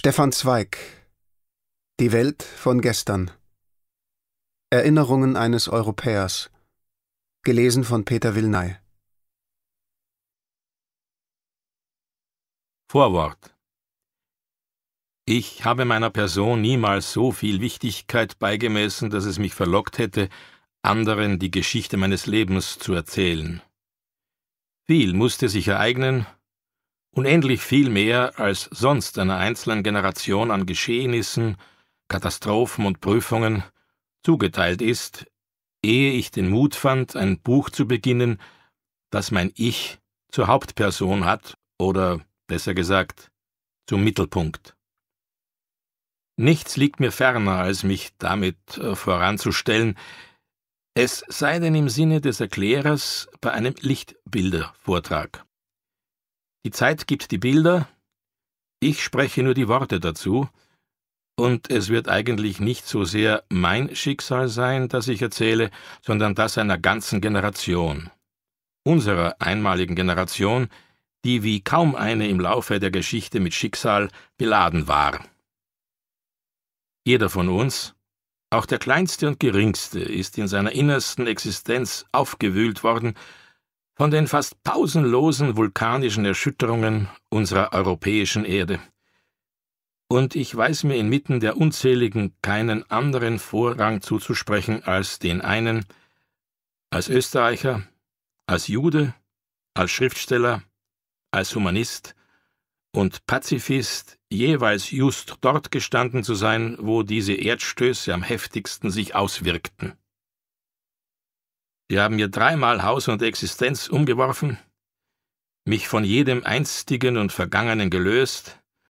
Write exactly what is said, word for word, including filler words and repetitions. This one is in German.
Stefan Zweig: Die Welt von gestern. Erinnerungen eines Europäers. Gelesen von Peter Willnay. Vorwort. Ich habe meiner Person niemals so viel Wichtigkeit beigemessen, dass es mich verlockt hätte, anderen die Geschichte meines Lebens zu erzählen. Viel musste sich ereignen, unendlich viel mehr, als sonst einer einzelnen Generation an Geschehnissen, Katastrophen und Prüfungen zugeteilt ist, ehe ich den Mut fand, ein Buch zu beginnen, das mein Ich zur Hauptperson hat oder, besser gesagt, zum Mittelpunkt. Nichts liegt mir ferner, als mich damit äh, voranzustellen, es sei denn im Sinne des Erklärers bei einem Lichtbildervortrag. Die Zeit gibt die Bilder, ich spreche nur die Worte dazu, und es wird eigentlich nicht so sehr mein Schicksal sein, das ich erzähle, sondern das einer ganzen Generation. Unserer einmaligen Generation, die wie kaum eine im Laufe der Geschichte mit Schicksal beladen war. Jeder von uns, auch der Kleinste und Geringste, ist in seiner innersten Existenz aufgewühlt worden von den fast pausenlosen vulkanischen Erschütterungen unserer europäischen Erde. Und ich weiß mir inmitten der unzähligen keinen anderen Vorrang zuzusprechen als den einen, als Österreicher, als Jude, als Schriftsteller, als Humanist und Pazifist jeweils just dort gestanden zu sein, wo diese Erdstöße am heftigsten sich auswirkten. Sie haben mir dreimal Haus und Existenz umgeworfen, mich von jedem Einstigen und Vergangenen gelöst,